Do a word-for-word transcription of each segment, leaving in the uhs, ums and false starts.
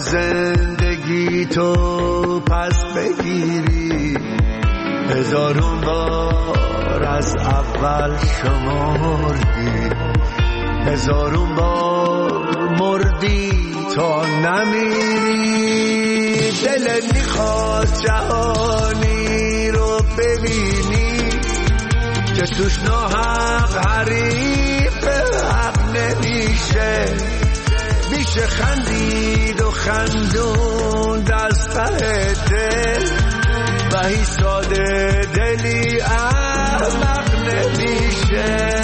زندگی تو پس بگیری، هزارون بار از اول شمردی، هزارون بار مردی تا نمیری. دلت میخواست جهانی رو ببینی که توش ناحق حریف حق نمیشه، میشه خندید و خندون دست ته دل و هی ساده دلی احمق نمیشه.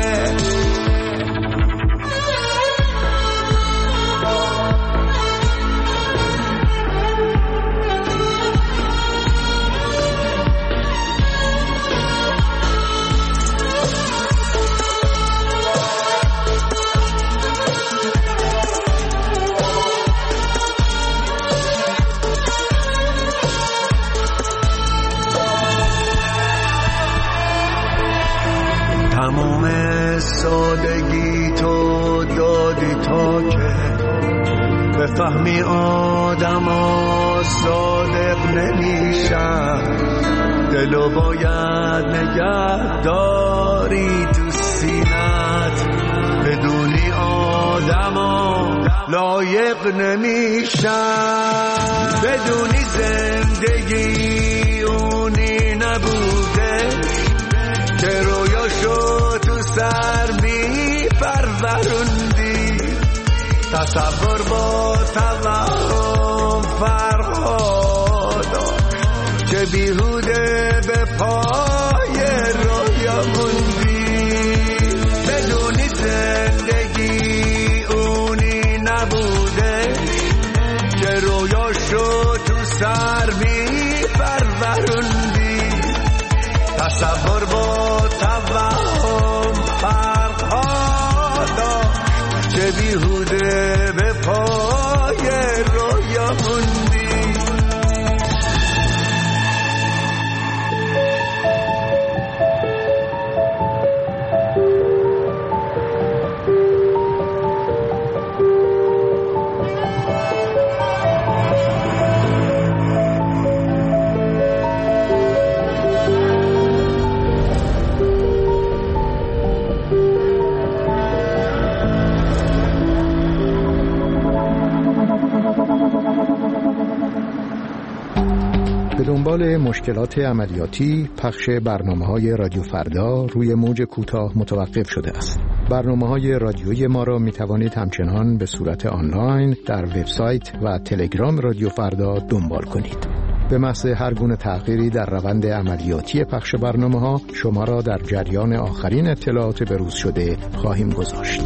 تمام سادگی تو دادی تا که بفهمی آدم ها صادق نمیشن، دلو باید نگه داری تو سینت، بدونی آدم ها لایق نمیشن، بدونی زندگی اونی نبوده که رویاشو تو سر می پروروندی، تصور با توهم فرهادا که بیهوده به پای رویا موندی، بدونی زندگی اونی نبوده که رویاشو تو سر می پروروندی، تصور با توهم فرهادا چه بیهوده به پای رویا موندی. به دنبال مشکلات عملیاتی پخش برنامه‌های رادیو فردا روی موج کوتاه متوقف شده است. برنامه‌های رادیویی ما را می‌توانید همچنان به صورت آنلاین در وبسایت و تلگرام رادیو فردا دنبال کنید. به محض هر گونه تغییری در روند عملیاتی پخش برنامه‌ها شما را در جریان آخرین اطلاعات بروز شده خواهیم گذاشت.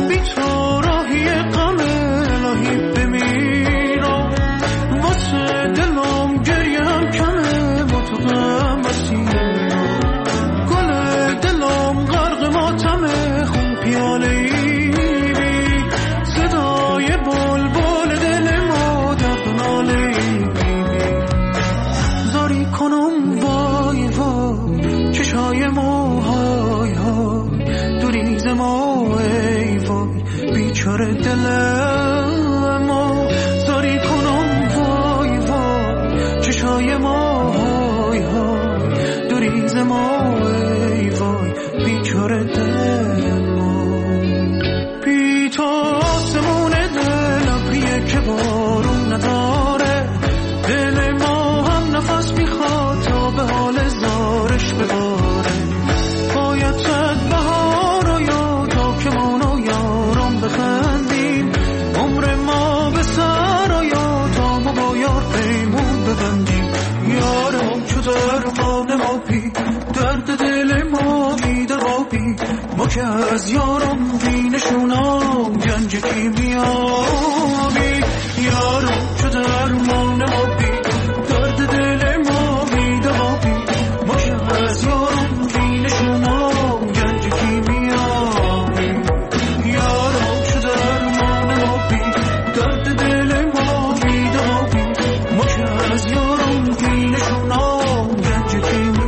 تو راهی غم الهی بمیرم واسه ما های های دوری ز ما ای وای بیچاره دل ما زاری کنم وای وای چشای ما های های دوری ز ما ای وای بیچاره دل ما بی تو آسمون دل ابریه که بارون نداره دل ما هم نفس میخواد تا به حال زارش بباره باید صد بهار و یا تا که من و یارم بخندیم عمر ما به سر و یا تا ما با یار پیمون ببندیم یارم چو درمان ما بی درد دل ما بی دوابی ما که از یارم بی نشونم گنج کیمیابی یارم چو درمان ما بی درد دل ما بی دوابی ما که از یارم بی نشونم گنج کیمیابی یارم چو درمان ما بی درد دل ما بی دوابی ما که از یارم بی نشونم گنج کیمیابی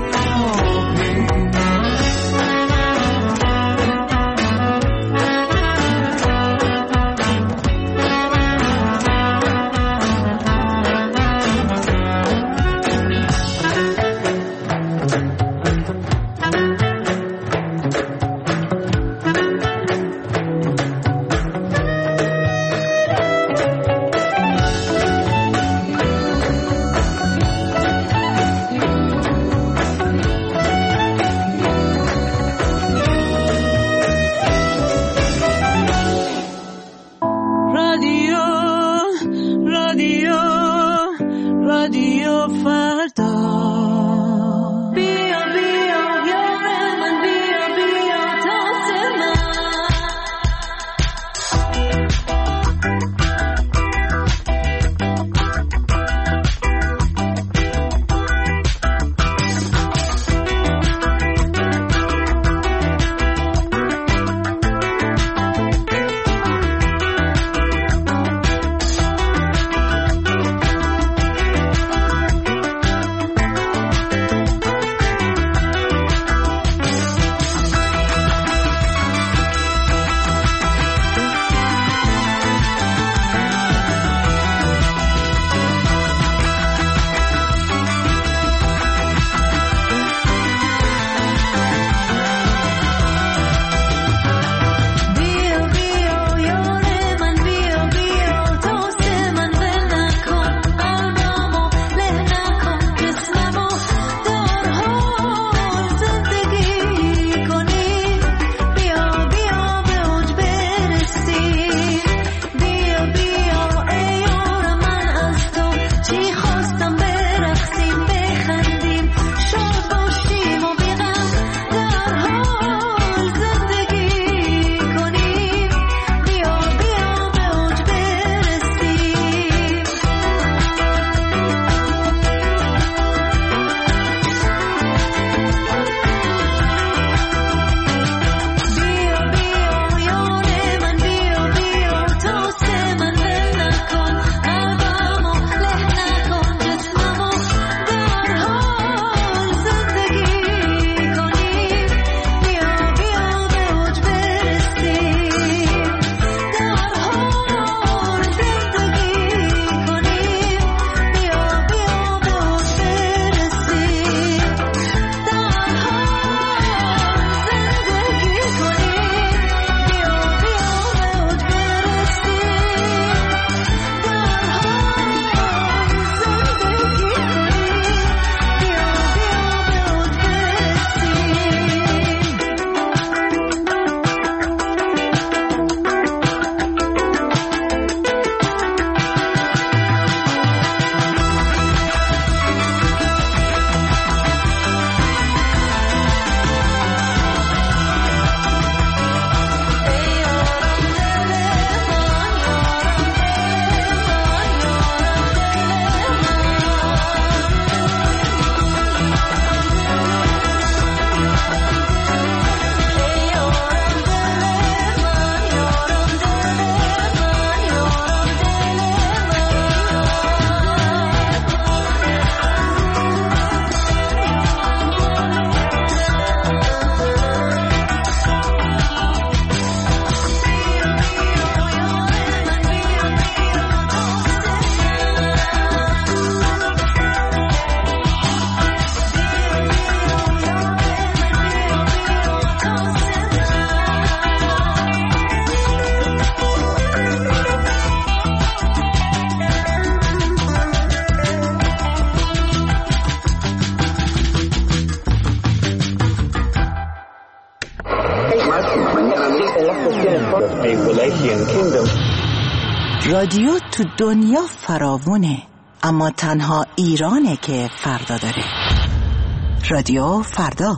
رادیو تو دنیا فراوونه، اما تنها ایرانه که فردا داره. رادیو فردا.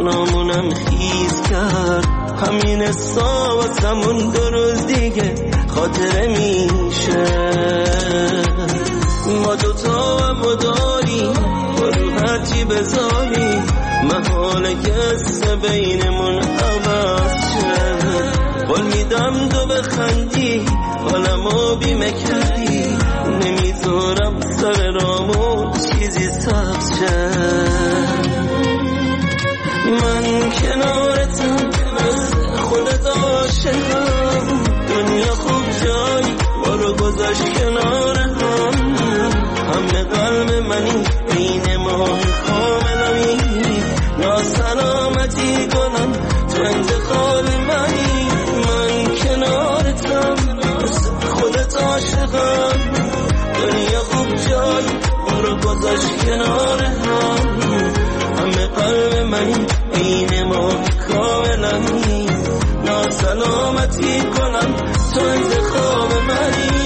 تنامونم خیز کرد. همین حسا واسمون دو روز دیگه خاطره میشه. ما دوتا هم داریم با رو هرچی بذاری محاله کسه بینمون عوض شه. قول میدم تو بخندی حالمو بیمه کردی نمیذارم سر رامو چیزی سبز شه. من کنارتم خودت عاشقم دنیا خوب جایی ما رو گذاشت کنار هم. همه قلب منی بین ماه کاملمی ناسلامتی کنم تو انتخاب منی. من کنارتم خودت عاشقم دنیا خوب جایی ما رو گذاشت کنار هم. همه قلب منی بین ماه کاملمی ناسلامتی کنم تو انتخاب منی.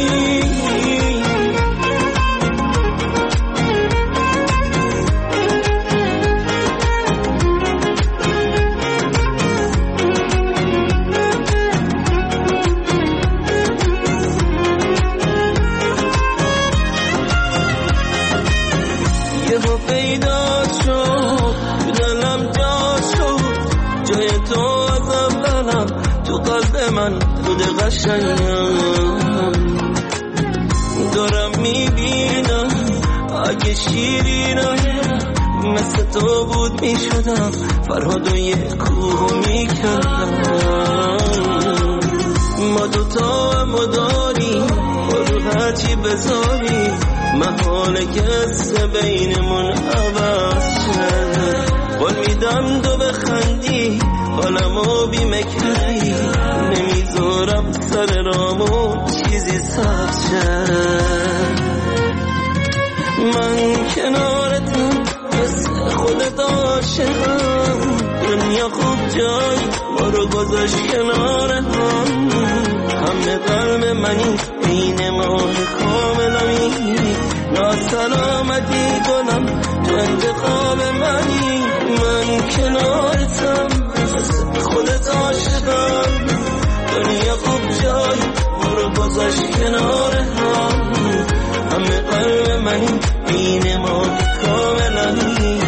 یهو پیدا شد تو دلم جا شد جای تو از اولم تو قلب من خود قشنگم. دارم میبینم اگه شیرینم مثل تو بود میشدم فرهاد و یه کوه میکردم. ما دوتا هم داریم رو هرچی بذاری محاله کسه بینمون عوض شه. قول میدم تو بخندی حالمو بیمه کردی نمیذارم سر رامو چیزی سبز شه. من کنارتم مثل خودت عاشقم دنیا خوب جایی ما رو گذاشت کنار هم. همه قلب منی بین ماه کاملمی ناسلامتی کنم تو انتخاب منی. من کنارتم خودت عاشقم دنیا خوب جایی ما رو گذاشت کنار هم. همه قلب منی بین ماه کاملمی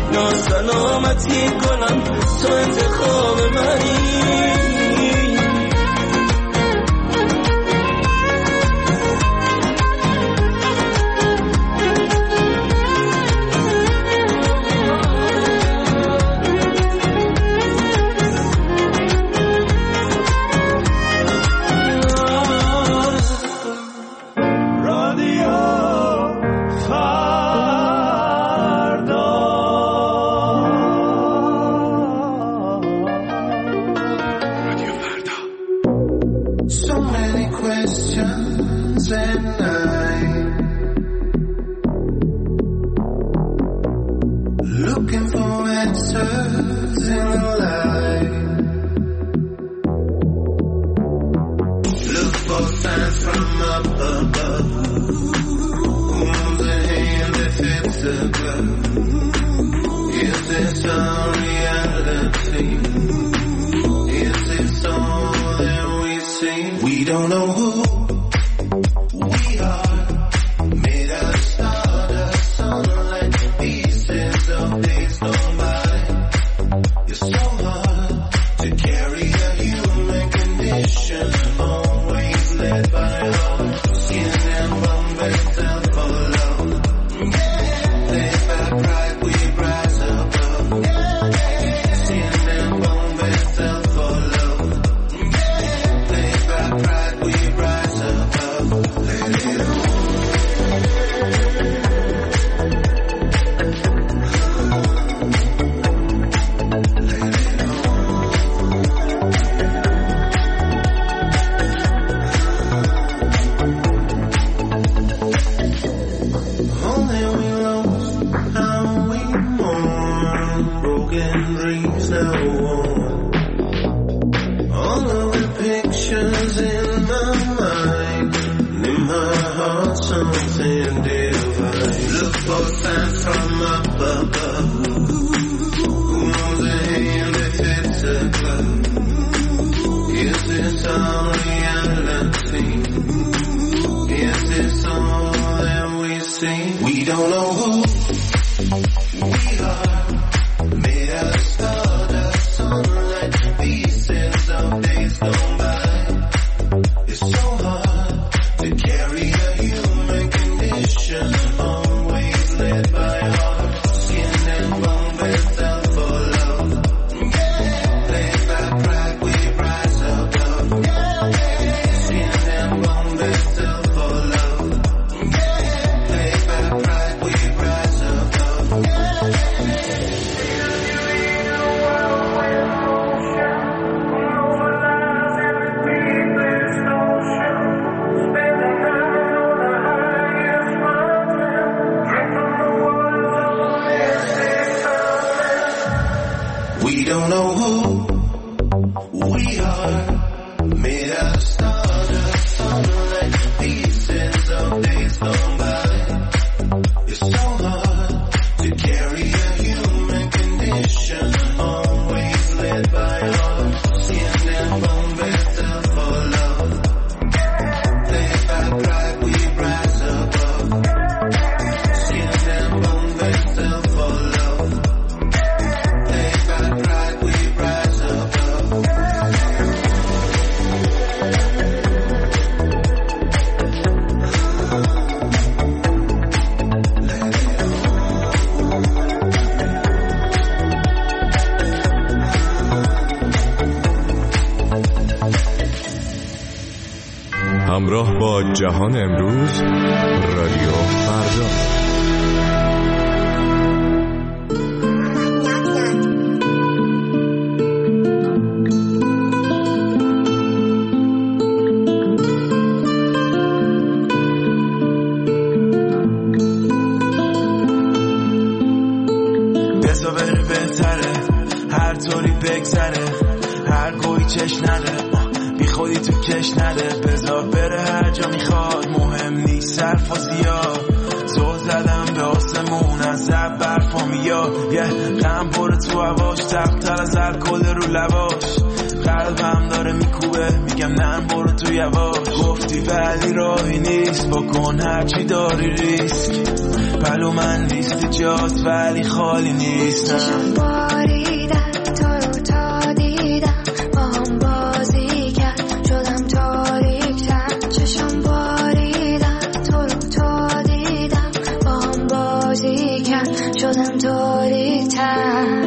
ناسلامتی کنم تو انتخاب منی. Look for signs from up above. Who knows the We don't know who we are, made out of stardust, like pieces of days gone by. It's so hard to carry a human condition, always led by our skin and bone, better for love. Led by pride, we rise above. Skin and bone, better for love. همراه با جهان امروز، رادیو فردا. بزا بره بهتره، هر طوری بگذره، هر گوی چش نده، بی خودی تو کش نده. بذار بره هر جا میخواد، مهم نیست صرف و زیاد. زل زدم به آسمون، از زب برفا میاد. یه غم برو تو هواش، تفتر از الکل رو لواش. قلبم داره میکوبه، میگم نرم برو تو یواش. گفتی ولی راهی نیست، بکن هرچی داری ریسک. پلو من لیست جاست ولی خالی نیستم. چشم باریدن تو رو تا دیدم، با هم بازی کرد شدم تاریک‌تر. چشم باریدن تو رو تا دیدم، با هم بازی کرد شدم تاریک‌تر.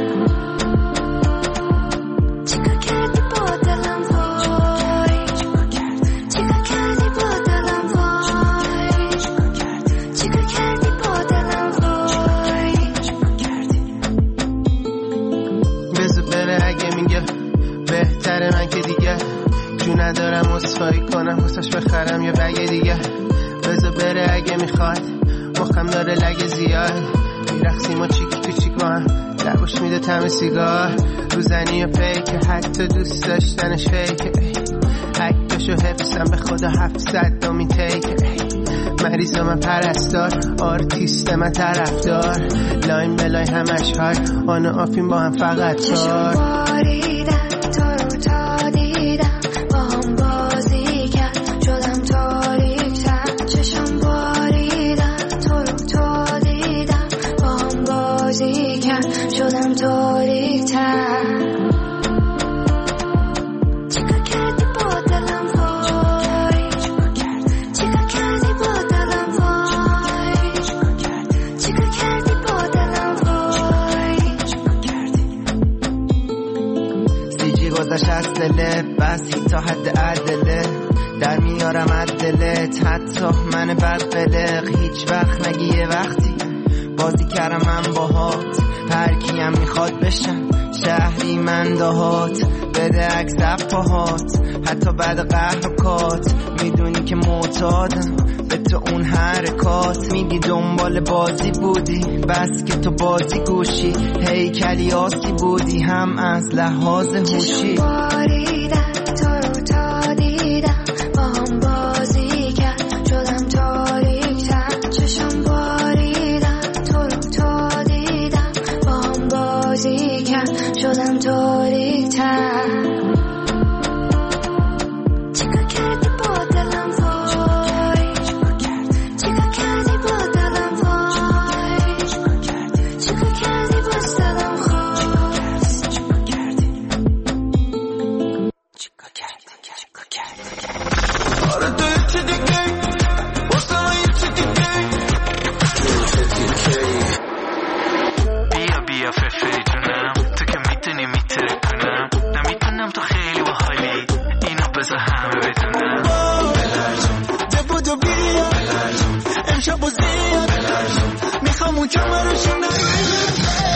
چیکار کردی با دلم وای، چیکار کردی با دلم وای، چیکار کردی با دلم وای. بذار بره اگه میگه بهتره، من که دیگه جو ندارم اصفایی کنم واسش بخرم یه بگه دیگه. بذار بره اگه میخواد، مخم داره لگه زیاد. میرخسیم و چیکی تو چیک با هم، لباش میده تم سیگار. روزنی و پیکه، حتی دوست داشتنش فیکه. حکتشو حفظم به خدا هفتصد دومین تیکه. مریض من پرستار، آرتیست من طرفدار. لاین بلای همش های، آن و آفین با هم فقط کار. باریدن تو رو تا دیدم، با هم بازی کرد شدم تاریک‌تر. چشم باریدن تو رو تا دیدم، با هم بازی کرد شدم تاریک‌تر. چیکار کردی با دلم وای، چیکار کردی با دلم وای، چیکار کردی با دلم وای. سیجی گذاشت از دلت، بسی تا حد عدله. در میارم عدلت، حتی من بدقلق. هیچ وقت نگی یه وقتی بازی کردم من باهات. هر کیم میخواد بشم شهری من دهات. بده عکس پاهات، حتی بعد قهر و کات. میدونی که معتادم به تو اون حرکات. میگی دنبال بازی بودی، بس که تو بازی گوشی. هیکلی آسی بودی هم از لحاظ هوشی. باریدن تو رو تا دیدم، با هم بازی کرد شدم تاریک‌تر. چشم باریدن تو رو تا دیدم، با هم بازی کرد شدم تاریک‌تر. چیکار کردی با دلم وای، چیکار کردی با دلم وای، چیکار کردی با دلم خواست. چیکار کردی، چیکار کردی. آره تو یه چی دیگه، واسه من یه چی دیگه. بیا بیا ففری جونم، تو که میتونی میتره کنم. نمیتونم تو خیلی باحالی، اینو بذار همه بدونم. بلرزون ده بودو بیا، امشب و زیاد میخوام اون کمه رو شنم.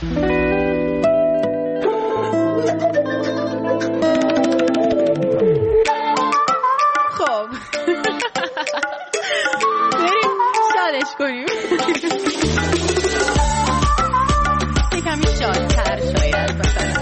خب بریم شادش کنیم یکمی شادتر شاید مثلا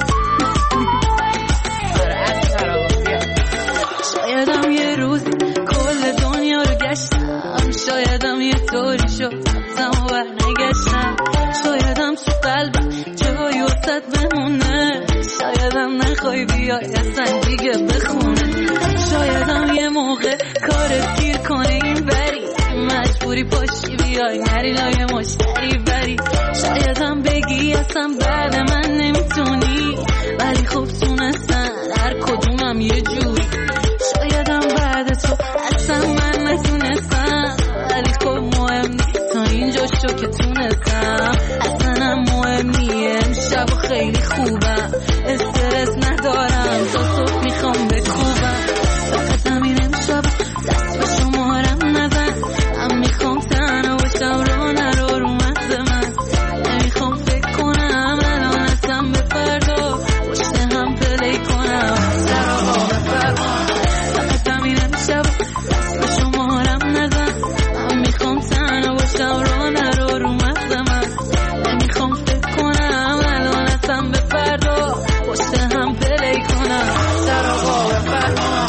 آره از تراویا. شایدم یه روز کل دنیا رو گشتم، شایدم یه طوری شد زمان بر نگشتم، شایدم تو قلبم جایی وسط بمونه، شایدم نخوای بیای اصلا دیگه بخونه، شایدم یه موقع کارت گیر کنه این بری مجبوری پاشی بیای نری لای مشتری بری، شایدم بگی اصلا بعد من نمیتونی ولی خب تونستن هر کدومم یه جوری، شایدم بعد تو اصلا من نتونستم ولی خب مهم نیست تا اینجا شو که تونستم، اصلا هم مهم نیه امشب خیلی خوبم استرس ندارم تا صبح میخوام بکوبم، فقط همین امشب دست به شمارم نزن، من میخوام تنها باشم رو نرو رو مغز من، نمیخوام فکر کنم الان اصلا به فردا پشت هم پلی کنم سراغا بفرما، فقط همین امشب دست به شمارم نزن، من میخوام تنها باشم رو نرو رو مغز من، نمیخوام فکر کنم الان اصلا به فردا پشت هم پلی کنم سراغا بفرما.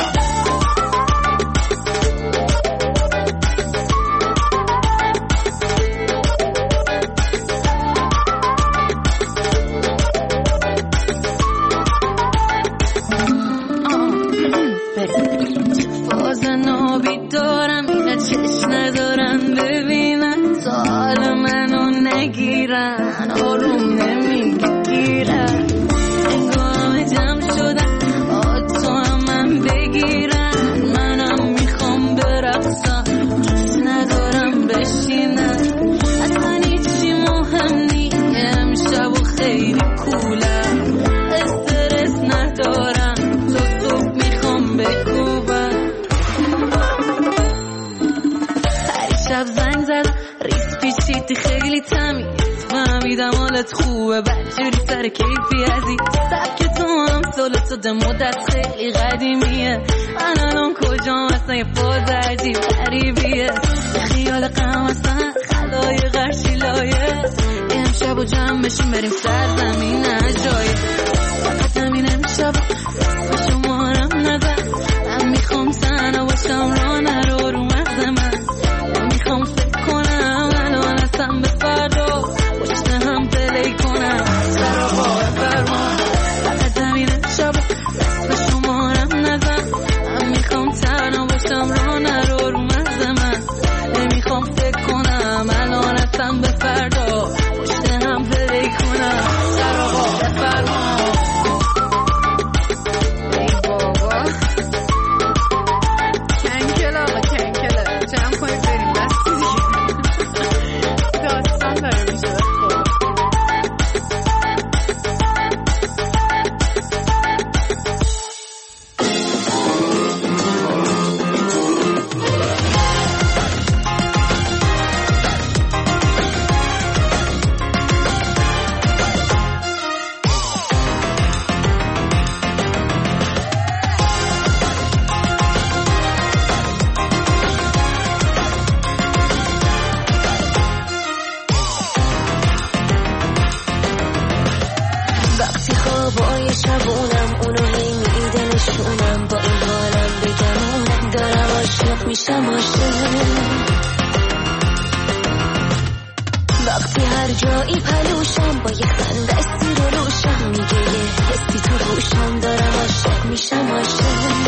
نابی دارم اینا چشم ندارن ببینن تا حال منو نگیرن آروم نمیگیرن انگام جمع شدن آد تو هم من بگیرن منم میخوام برقصم دوست ندارم بشینن اصلا هیچی مهم نی امشب و خیلی کولم استرس ندارم تا صبح میخوام بکوبم شب زنگ زد ریس پیچیدی خیلی تمیز فهمیدم حالت خوبه بدجوری سر کیفی عزیز سبک تو هم سالت ده مدت خیلی قدیمیه من الان کجام اصلا یه فاز عجیب غریبیه خیال غم اصلا خلای غرشی لایه امشب و جمع بشیم بریم سرزمین جایه فقط همین امشب به شمارم نزن من میخوام تنها باشم را نرو رو مغز من میخوام فکر کنم الان اصلا به فردا پشت هم پلی کنم سراغا بفرما فقط همین امشب دست به شمارم نزن من میخوام تنها باشم را نرو رو مغز من نمیخوام فکر کنم الان اصلا به فردا پشت هم پلی کنم سراغا بفرما. ای بابا کنکل آقا کنکله جمع کنیم بریم بس داستان داره میشه خب خوابای شبونم اونو هی میده نشونم با این حالم بگمونم دارم عاشق میشم عاشق وقتی هر جایی پلوشم با یه خنده استی رو روشم میگه یه حسی تو روشم دارم عاشق میشم عاشق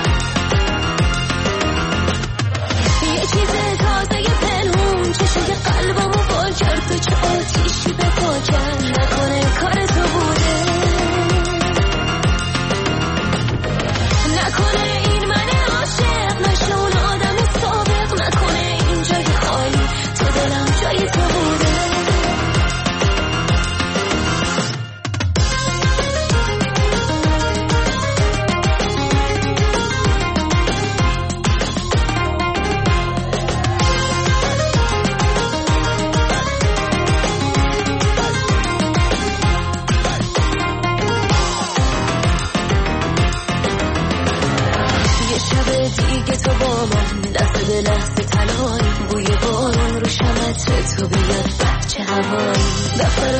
یه چیز تازه یه پنهون چشوی قلبمو بال کرد تو چه آتیشی به پا کرد نکنه کار تو بوده نکنه این من عاشق نشه اون آدم سابق نکنه این جای خالی تو دلم جای تو بوده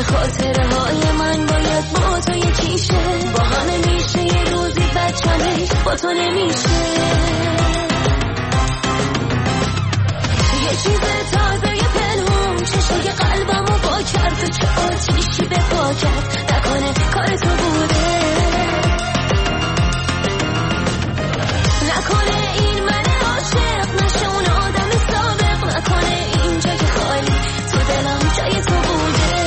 خاطره های من باید با تو یکیشه، با همه میشه یه روزی بچمش با تو نمیشه. یه چیز تازه یه پنهون چشای قلبمو با کرد و چه آتیشی به پا کرد، نکنه کار تو بوده، نکنه این من عاشق نشه اون آدم سابق، نکنه این جای خالی تو دلم جای تو بوده.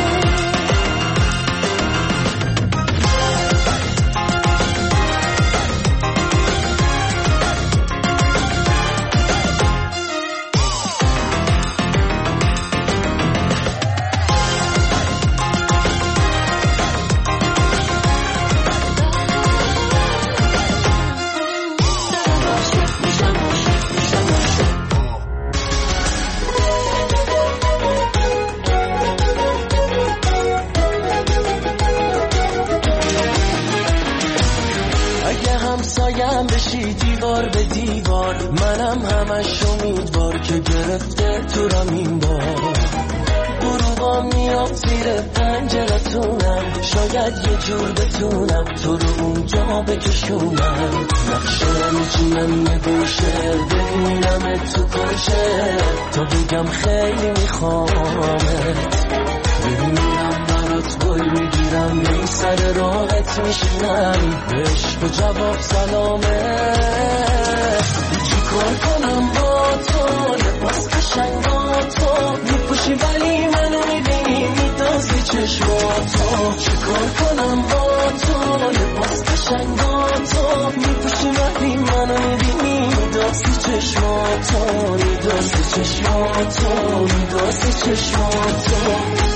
دیوار به دیوار منم همش امیدوار که گرفته تو رم این بار، غروبا میام زیر پنجرتونم، شاید یه جور بتونم تو رو اونجا بکشونم، نقشه میچینم یه گوشه ببینم تو کشه، تا بگم خیلی میخوامت، ببینم برات گل میگیرم این سر راحت میشینم، عشق و جواب سلامه. چی کار کنم با تو لباس قشنگا تو میپوشی ولی منو میبینی میدازی چشماتو، چی کار کنم با تو لباس قشنگا تو میپوشی ولی منو میبینی میدازی چشماتو، میدازی چشماتو، میدازی چشماتو.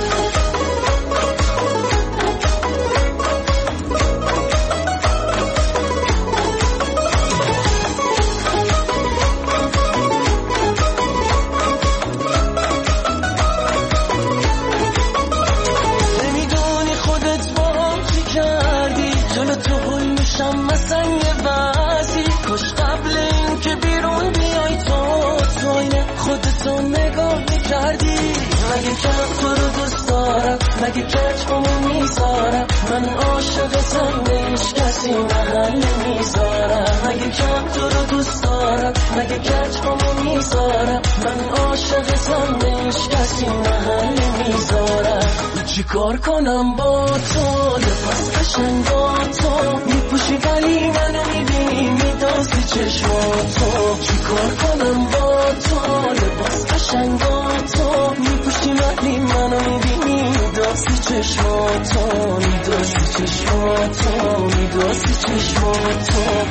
مگه کم تو رو دوست دارم، مگه کچمو میذارم، من عاشقتم بهش کسی محل نمیذارم، مگه کم تو رو دوست دارم، مگه کچمو میذارم، من عاشقتم بهش کسی محل نمیذارم. چی کار کنم با تو لباس قشنگا تو میپوشی ولی منو میبینی میدازی چشماتو، چی کار کنم با تو لباس قشنگا تو میپوشی ولی منو میبینی میدازی چشماتو، میدازی چشماتو، میدازی چشماتو.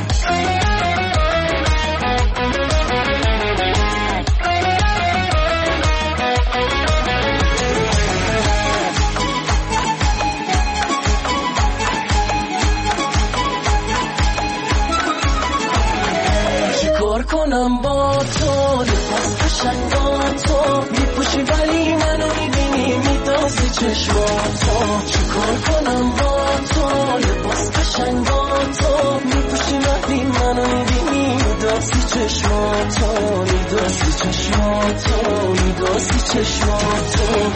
کنم با تو لباس قشنگا تو میپوشی ولی منو میبینی میدازی چشماتو، چیکار کنم با تو لباس قشنگا تو میپوشی ولی منو میبینی میدازی چشماتو، میدازی چشماتو، میدازی چشماتو.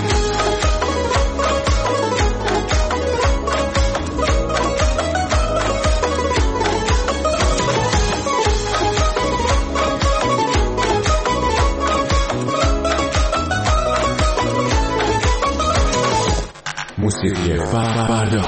موسیقی فردا.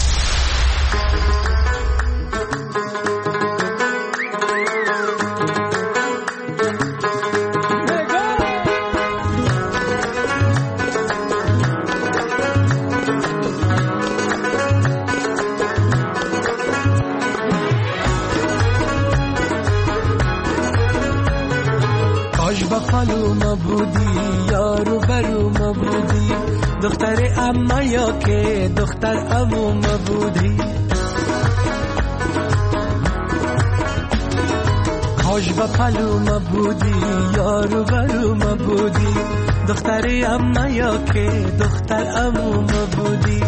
کاش با خالو ما بودی، یارو برو ما بودی، دختر اما یا که دختر امو ما بودی. کاش با پلو ما بودی، یارو برو ما بودی، دختر اما یا که دختر امو ما بودی.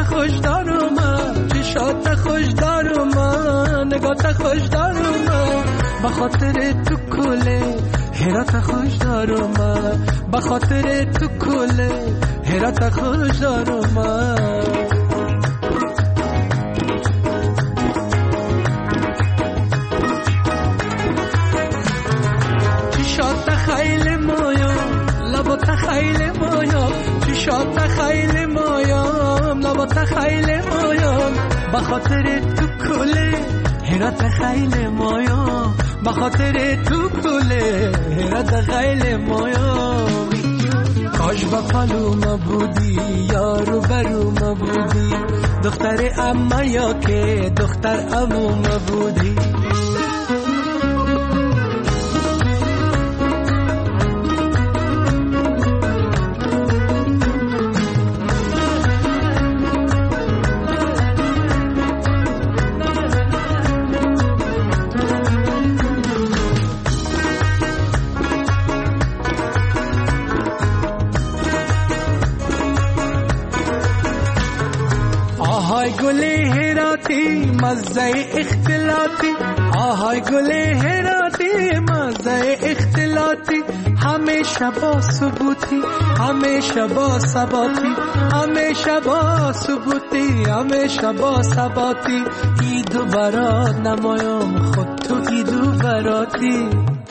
خوش دارم چشات خوش دارم نگات خوش دارم به خاطر تو کله هرات خوش دارم به خاطر تو کله هرات خوش دارم چشات خیلی مایم لبات خیلی مایم چشات خیلی مایم لبات خیلی مایم به خاطر تو کله هرات خیلی مایم به خاطر تو کله هرات خیلی مایم کاش با پلوم بودی یارو بروم بودی دختر اما یا که دختر عموم بودی گلی هراتی مزه اختلاطی آهای گلی هراتی مزه اختلاطی همیشه با ثبوتی همیشه با ثباتی همیشه با ثبوتی همیشه با ثباتی ایدو برات نمایم خود تو ایدو براتی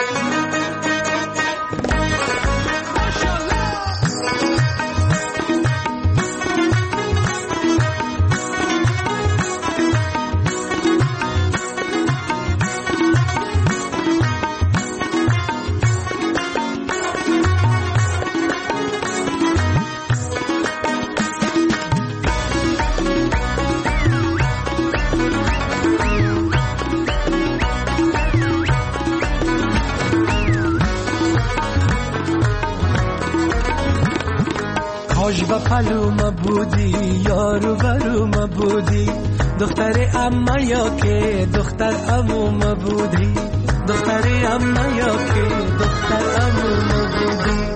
کاش با پلوم بودی یارو بروم بودی دختر اما یا که دختر عموم بودی دختر اما یا که دختر عموم بودی.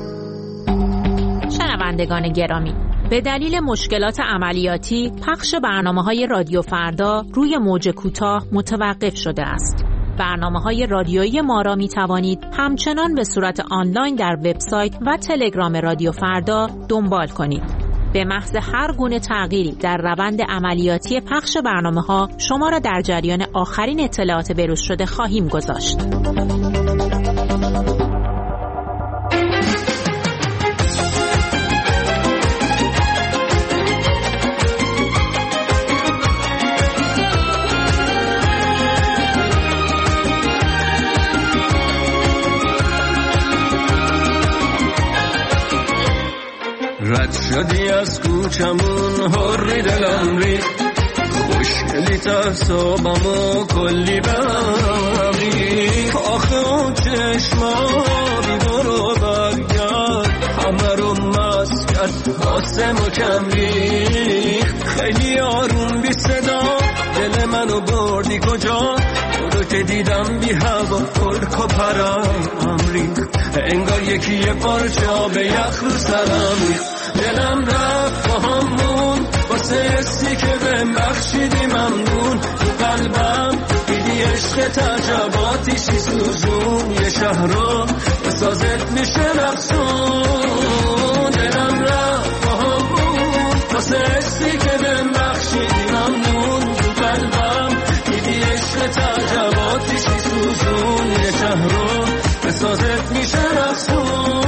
شنوندگان گرامی، به دلیل مشکلات عملیاتی پخش برنامه‌های رادیو فردا روی موج کوتاه متوقف شده است. برنامه‌های رادیویی ما را می‌توانید همچنان به صورت آنلاین در وبسایت و تلگرام رادیو فردا دنبال کنید. به محض هر گونه تغییری در روند عملیاتی پخش برنامه‌ها شما را در جریان آخرین اطلاعات بروز شده خواهیم گذاشت. رد شدی از کوچمون هری دلم ریخت خوشگلی تعصابمو کلی بهم ریخت آخه اون چشما بی برو برگرد همه رو مست کرد آسمو کم ریخت خیلی آروم بی صدا دل منو بردی کجا تو رو که دیدم بی هوا پرک و پرم ریخت انگار یکی یه پارچه آب یخ رو سرم ریخت دلم رفت با همون واسه حسی که بهم بخشیدی ممنون تو قلبم دیدی عشق تجرباتیشی سوزون یه شهر رو بسازت میشه رقصون دلم رفت با همون واسه حسی که بهم بخشیدی ممنون تو قلبم دیدی عشق تجرباتیشی سوزون یه شهر رو بسازت میشه رقصون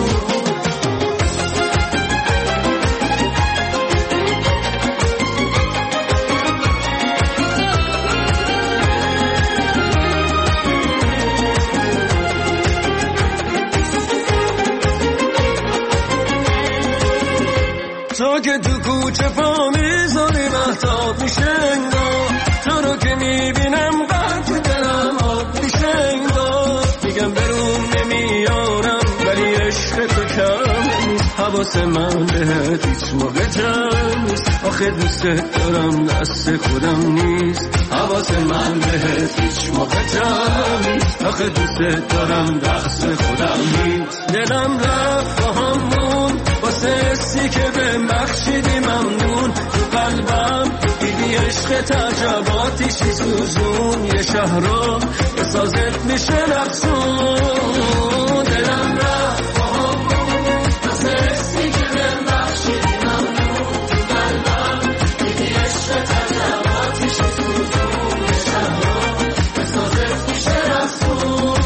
تو که تو کوچه پا میذاری مهتاب میشه انگار تو رو که میبینم قلب دلم آب میشه انگار میگم برون نمیارم ولی عشق تو کم نیست حواس من بهت هیچ موقع جمع نیست آخه دوست دارم دست خودم نیست حواس من بهت هیچ موقع جمع نیست آخه دوست دارم دست خودم نیست دلم رفت با همون واسه حسی که بهم بخشیدی ممنون تو قلبم دیدی عشق تجرباتی چی سوزون یه شهر رو بسازت میشه رقصون دلم رفت با همون مثل اسمی که بهم بخشیدی ممنون قلبم دیدی عشق تجرباتی چی سوزون یه شهر رو بسازت میشه رقصون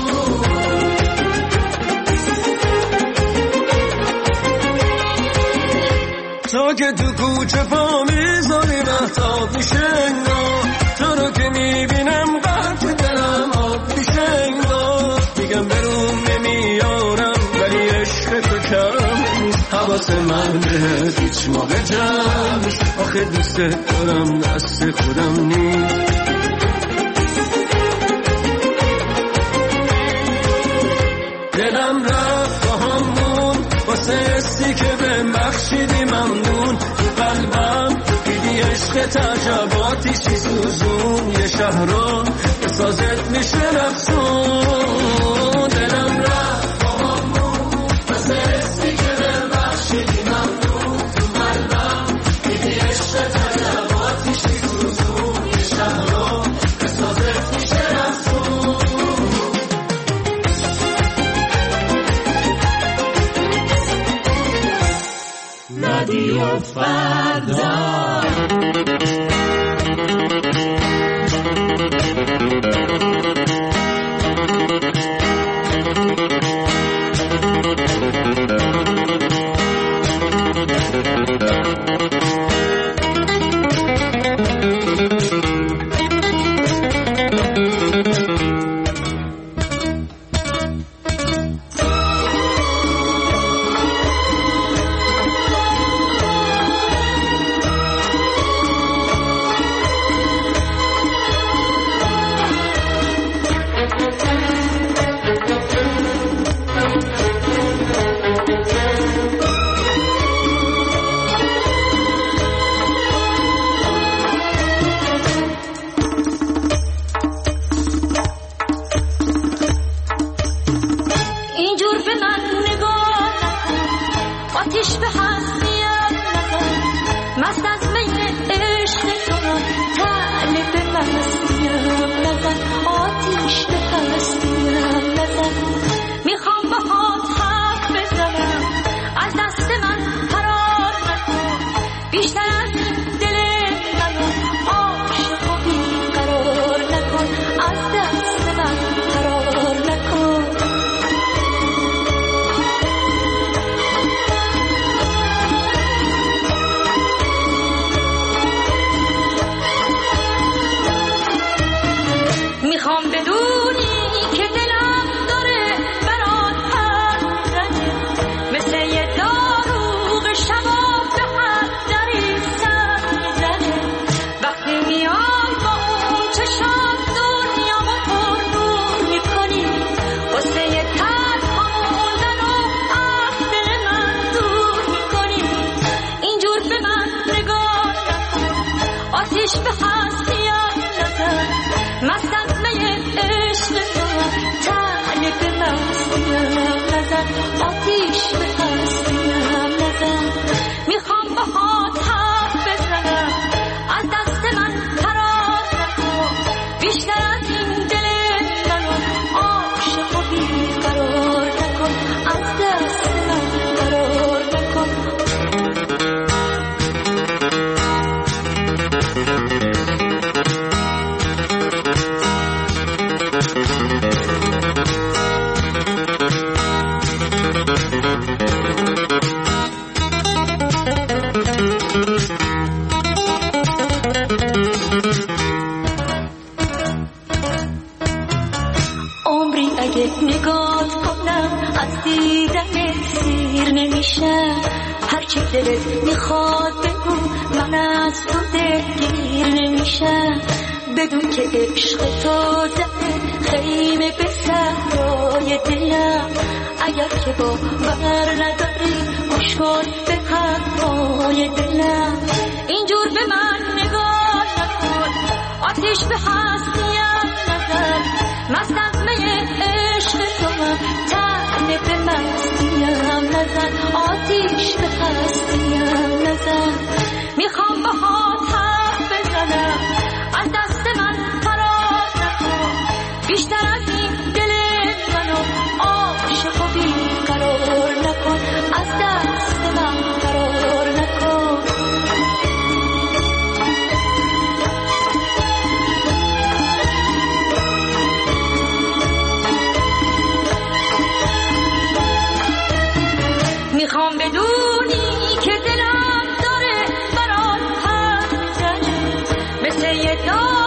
تو که تو کوچه پا میذاری مهتاب میشه انگار تو رو که میبینم قلب دلم آب میشه انگار میگم برون نمیارم ولی عشق تو کم نیست حواس من بهت هیچ موقع جمع نیست آخه دوست دارم دست خودم نیست دلم رفت با همون واسه استی که بهم بخشیدی ممنون تو قلبم دیدی عشق تجرباتی چی سوزون یه شهر رو بسازت میشه رقصون دلم رفت با همون واسه استی که بهم بخشیدی ممنون تو قلبم دیدی عشق تجرباتی چی سوزون یه شهر رو بسازت میشه رقصون رادیو فردا آتیش به هستیم نزن میخوام با گریه تا